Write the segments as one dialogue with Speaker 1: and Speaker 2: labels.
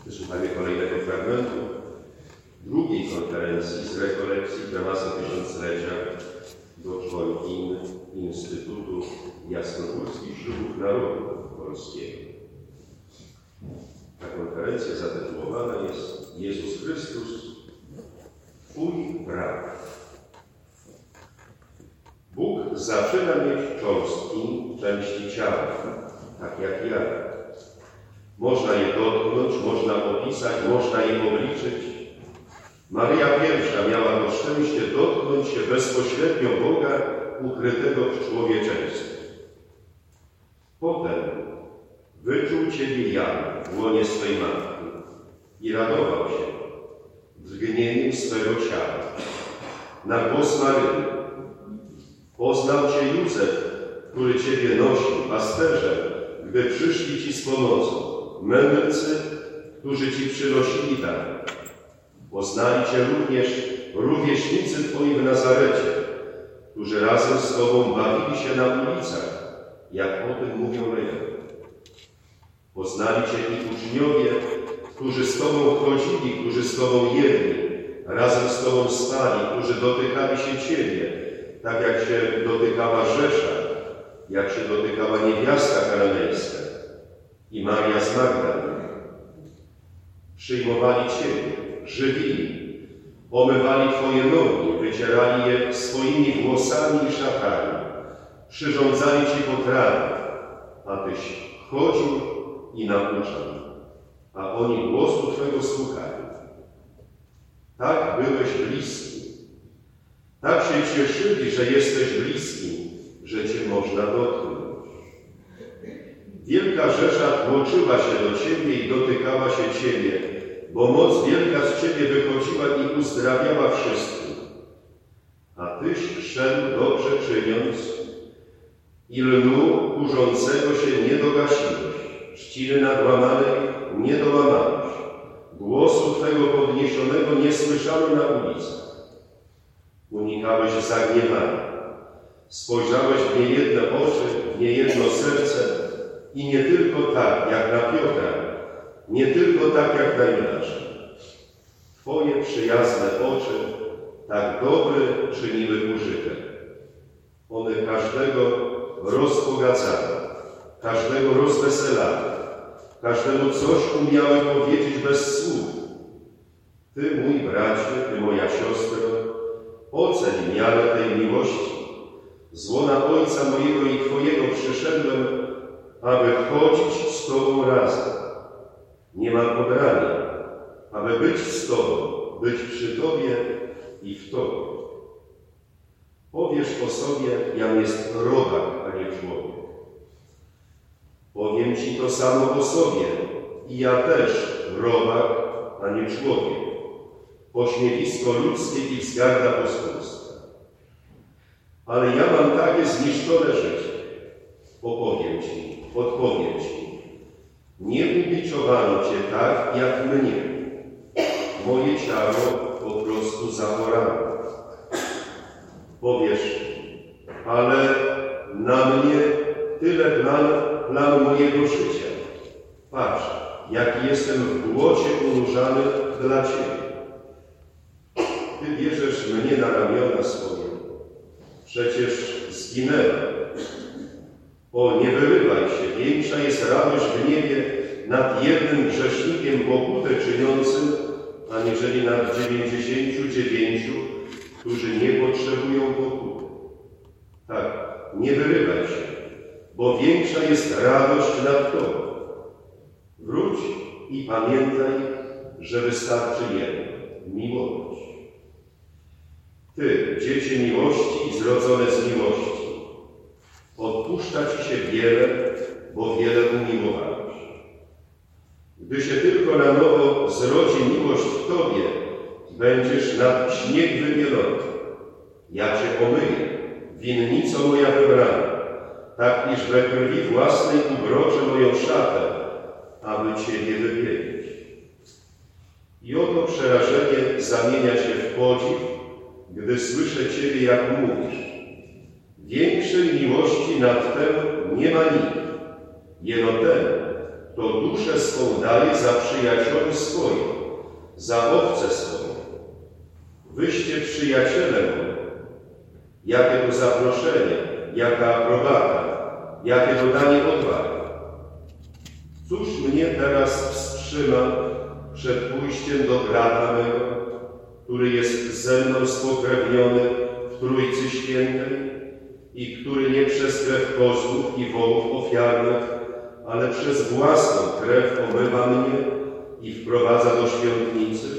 Speaker 1: Wysłuchamy kolejnego fragmentu drugiej konferencji z rekolekcji Prymasa Tysiąclecia do członkiń Instytutu Jasnogórskich Ślubów Narodu Polskiego. Ta konferencja zatytułowana jest Jezus Chrystus, Twój brat. Bóg zaczyna mieć cząstki, części ciała, tak jak ja. Można je dotknąć, można opisać, można je obliczyć. Maryja pierwsza miała to szczęście dotknąć się bezpośrednio Boga ukrytego w człowieczeństwie. Potem wyczuł Ciebie Jan w łonie swej matki i radował się drgnieniem swego ciała. Na głos Maryi poznał Cię Józef, który Ciebie nosił, pasterze, gdy przyszli Ci z pomocą, mędrcy, którzy Ci przynosili dar. Poznali Cię również rówieśnicy Twoi w Nazarecie, którzy razem z Tobą bawili się na ulicach, jak o tym mówią legendy. Poznali Cię i uczniowie, którzy z Tobą chodzili, którzy z Tobą jedli, razem z Tobą spali, którzy dotykali się Ciebie, tak jak się dotykała Rzesza, jak się dotykała niewiasta kananejska i Maria z Magdaleny. Przyjmowali Ciebie, żywili, omywali Twoje nogi, wycierali je swoimi włosami i szatami, przyrządzali Ci potrawy, a Tyś chodził i nauczał, a oni głosu Twego słuchali. Tak byłeś bliski. Tak się cieszyli, że jesteś bliski, że Cię można dotknąć. Wielka rzesza tłoczyła się do Ciebie i dotykała się Ciebie, bo moc wielka z Ciebie wychodziła i uzdrawiała wszystkich. A Tyś szedł dobrze czyniąc i lnu kurzącego się nie dogasiłeś, trzciny nadłamanej nie dołamałeś, głosu Twego podniesionego nie słyszano na ulicach. Unikałeś zagniewania, spojrzałeś w niejedne oczy, w niejedno serce i nie tylko tak jak na Piotra, nie tylko tak jak na Judasza. Twoje przyjazne oczy tak dobry czyniły użytek. One każdego rozbogacały, każdego rozweselały, każdemu coś umiały powiedzieć bez słów. Ty, mój bracie, Ty, moja siostro, oceń miarę tej miłości. Z łona Ojca mojego i Twojego przyszedłem, aby chodzić z Tobą razem. Nie mam pobrania, aby być z Tobą, być przy Tobie i w Tobie. Powiesz o sobie, jam jest robak, a nie człowiek. Powiem Ci to samo o sobie i ja też robak, a nie człowiek. Pośmiewisko ludzkie i wzgarda pospólstwa. Ale ja mam takie zniszczone życie. Odpowiem Ci. Nie ubiczowano Cię tak, jak mnie. Moje ciało po prostu zachorało. Powiesz, ale na mnie tyle plan mojego życia. Patrz, jaki jestem w błocie unurzany dla Ciebie. Ty bierzesz mnie na ramiona swoje. Przecież zginęłem. O, nie wyrywaj się, większa jest radość w niebie nad jednym grzesznikiem pokutę czyniącym, aniżeli nad 99, którzy nie potrzebują pokuty. Tak, nie wyrywaj się, bo większa jest radość nad Tobą. Wróć i pamiętaj, że wystarczy jedno – miłość. Ty, dziecię miłości i zrodzone z miłości, odpuszcza Ci się wiele, bo wiele umiłowałeś. Gdy się tylko na nowo zrodzi miłość w Tobie, będziesz nad śnieg wybielony. Ja Cię omyję, winnico moja wybrana, tak iż we krwi własnej ubroczę moją szatę, aby Ciebie wybielić. I oto przerażenie zamienia się w podziw, gdy słyszę Ciebie, jak mówisz. Większej miłości nad tem nie ma nikt, jeno ten, to duszę swą daje za przyjacieli swoich, za owce swoje. Wyście przyjaciele moi. Jakie to zaproszenie, jaka aprobata, jakie dodanie odwagi. Cóż mnie teraz wstrzyma przed pójściem do brata mego, który jest ze mną spokrewniony w Trójcy Świętej i który nie przez krew kozłów i wołów ofiarnych, ale przez własną krew omywa mnie i wprowadza do świątnicy?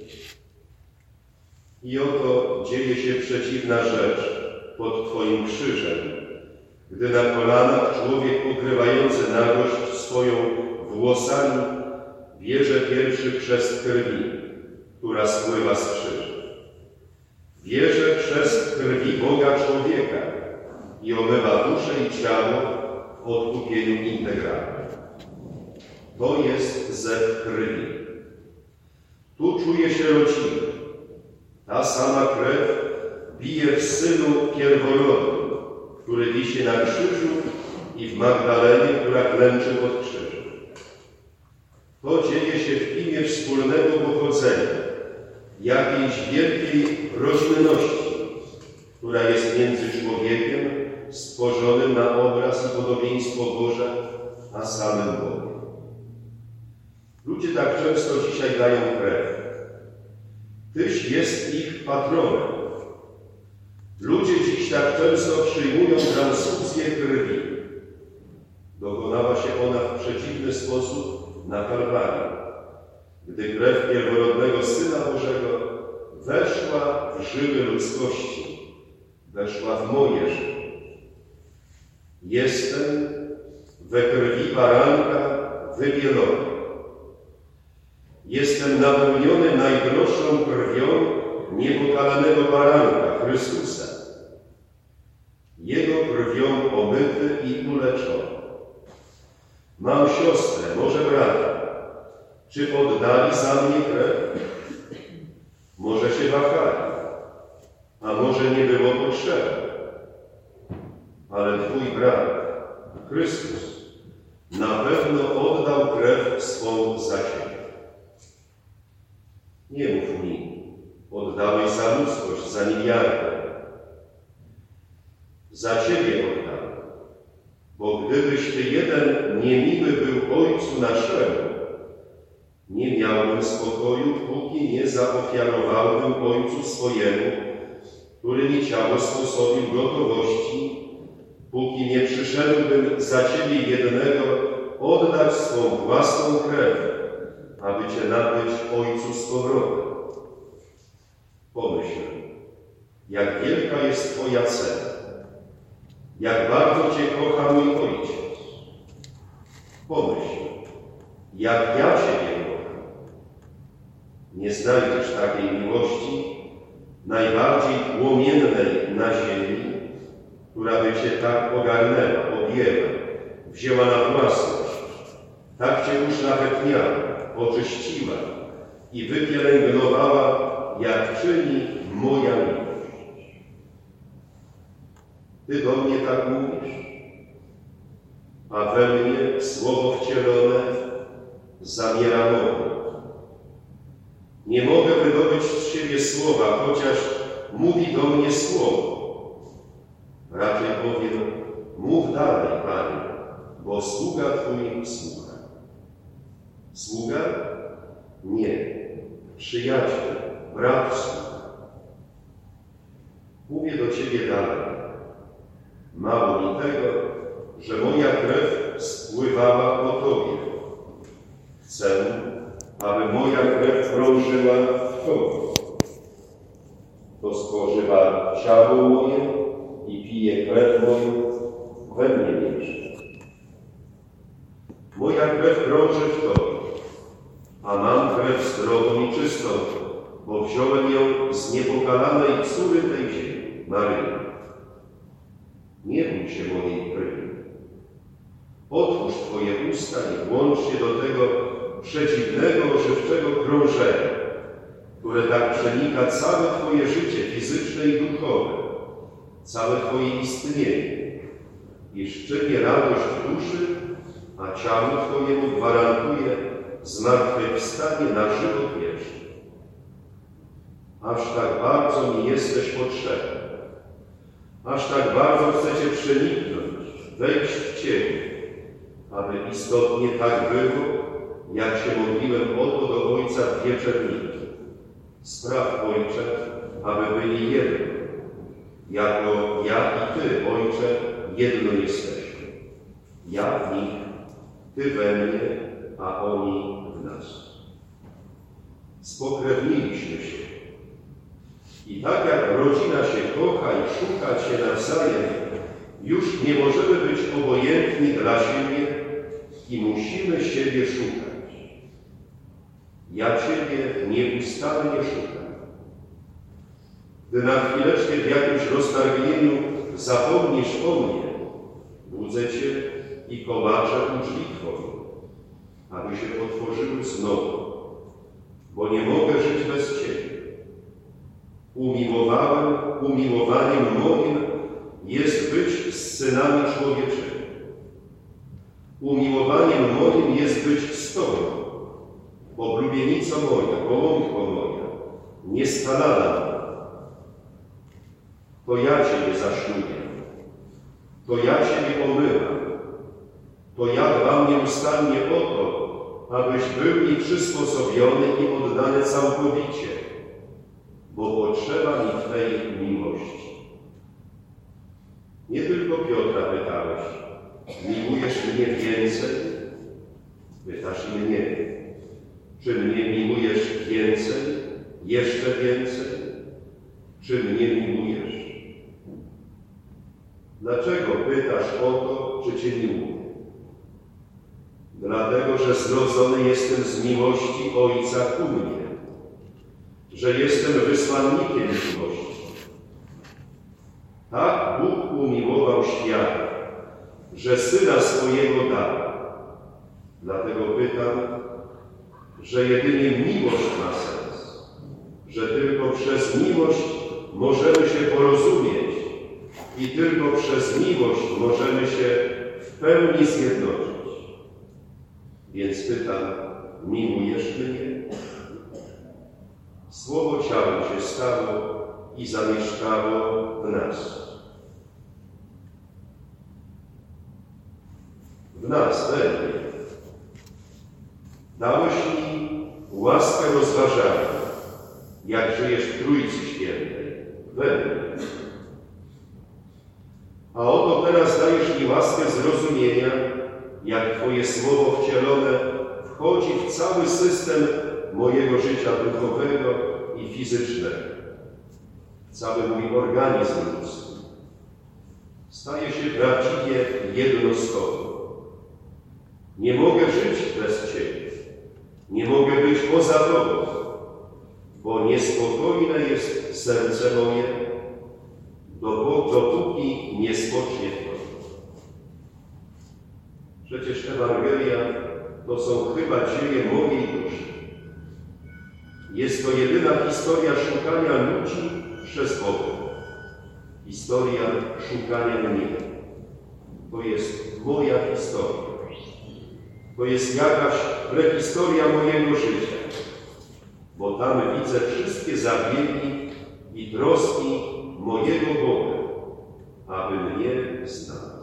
Speaker 1: I oto dzieje się przeciwna rzecz pod Twoim krzyżem, gdy na kolanach człowiek pokrywający nagość swoją włosami bierze pierwszy chrzest krwi, która spływa z krzyża. Bierze chrzest krwi Boga człowieka i omywa duszę i ciało w odkupieniu integralnym. To jest zew krwi. Tu czuje się rodzina. Ta sama krew bije w Synu pierworodnym, który wisi na krzyżu, i w Magdalenie, która klęczy pod krzyżem. To dzieje się w imię wspólnego pochodzenia, jakiejś wielkiej rodzinności, która jest między człowiekiem stworzonym na obraz i podobieństwo Boże, a samym Bogiem. Ludzie tak często dzisiaj dają krew. Tyś jest ich patronem. Ludzie dziś tak często przyjmują transfuzję krwi. Dokonała się ona w przeciwny sposób na Kalwarii, gdy krew pierworodnego Syna Bożego weszła w żyły ludzkości, weszła w moje życie. Jestem we krwi baranka wybielony. Jestem napełniony najdroższą krwią niepokalanego baranka, Chrystusa. Jego krwią omyty i uleczony. Mam siostrę, może brata. Czy oddali za mnie krew? Może się wahali, a może nie było potrzeby. Ale Twój brat, Chrystus, na pewno oddał krew swą za Ciebie. Nie mów mi, oddałeś za ludzkość, za niewiarę. Za Ciebie oddałem, bo gdybyś Ty jeden niemiły był Ojcu naszemu, nie miałbym spokoju, póki nie zaofiarowałbym Ojcu swojemu, który mi ciało sposobił gotowości, póki nie przyszedłbym za Ciebie jednego oddać swą własną krew, aby Cię nabyć Ojcu z powrotem. Pomyśl, jak wielka jest Twoja cena, jak bardzo Cię kocha mój Ojciec. Pomyśl, jak ja Ciebie kocham. Nie znajdziesz takiej miłości, najbardziej płomiennej na ziemi, która by Cię tak ogarnęła, objęła, wzięła na własność, tak Cię uszlachetniała, oczyściła i wypielęgnowała, jak czyni moja miłość. Ty do mnie tak mówisz, a we mnie słowo wcielone zamiera mową. Nie mogę wydobyć z siebie słowa, chociaż mówi do mnie słowo. Raczej powiem, mów dalej, Panie, bo sługa Twój słucha. Sługa? Nie. Przyjaciel, brat słucha. Mówię do Ciebie dalej. Mało mi tego, że moja krew spływała po Tobie. Chcę, aby moja krew krążyła w Tobie. To spożywa ciało moje i pije krew moją, we mnie mieszka. Moja krew krąży w Tobie, a mam krew zdrową i czystą, bo wziąłem ją z niepokalanej córy tej ziemi, Maryi. Nie bój się mojej krwi. Otwórz Twoje usta i włącz się do tego przeciwnego, ożywczego krążenia, które tak przenika całe Twoje życie fizyczne i duchowe, całe Twoje istnienie i szczynie radość duszy a ciału Twojemu gwarantuje zmartwychwstanie na żywot wieczny. Aż tak bardzo mi jesteś potrzebny, aż tak bardzo chcecie przeniknąć, wejść w Ciebie, aby istotnie tak było, jak się modliłem o to do Ojca w wieczerniki. Spraw, Ojcze, aby byli jedno, jako ja i Ty, Ojcze, jedno jesteśmy. Ja w nich, Ty we mnie, a oni w nas. Spokrewniliśmy się. I tak jak rodzina się kocha i szuka się nawzajem, już nie możemy być obojętni dla siebie i musimy siebie szukać. Ja Ciebie nieustannie szukam. Gdy na chwileczkę w jakimś roztargnieniu zapomnisz o mnie, budzę Cię i kołaczę u drzwi Twoje, aby się otworzyły znowu, bo nie mogę żyć bez Ciebie. Umiłowaniem moim jest być z synami człowieczymi. Umiłowaniem moim jest być z Tobą, oblubienico moja, gołąbko moja, nieskalana moja. To ja Ciebie zaszlubię, to ja Ciebie omyłam, to ja dbam nieustannie o to, abyś był mi przysposobiony i oddany całkowicie, bo potrzeba mi Twej miłości. Nie tylko Piotra pytałeś, miłujesz mnie więcej? Pytasz i mnie, czy mnie miłujesz więcej, jeszcze więcej? Czy mnie miłujesz? Dlaczego pytasz o to, czy Cię miłuję? Dlatego, że zrodzony jestem z miłości Ojca ku mnie, że jestem wysłannikiem miłości. Tak Bóg umiłował świat, że Syna swojego dał. Dlatego pytam, że jedynie miłość ma sens, że tylko przez miłość możemy się porozumieć i tylko przez miłość możemy się w pełni zjednoczyć. Więc pytam, miłujesz mnie? Słowo ciałem się stało i zamieszkało w nas. W nas, we mnie. Dałeś mi łaskę rozważania, jak żyjesz w Trójcy Świętej, we mnie. A oto teraz dajesz mi łaskę zrozumienia, jak Twoje słowo wcielone wchodzi w cały system mojego życia duchowego i fizycznego. Cały mój organizm ludzki staje się prawdziwie jedno z Tobą. Nie mogę żyć bez Ciebie. Nie mogę być poza Tobą, bo niespokojne jest serce moje, dopóki nie spocznie w Tobie. Przecież Ewangelia to są chyba dzieje mojej duszy. Jest to jedyna historia szukania ludzi przez Boga. Historia szukania mnie. To jest moja historia. To jest jakaś prehistoria mojego życia, bo tam widzę wszystkie zabiegi i troski mojego Boga, aby mnie znał.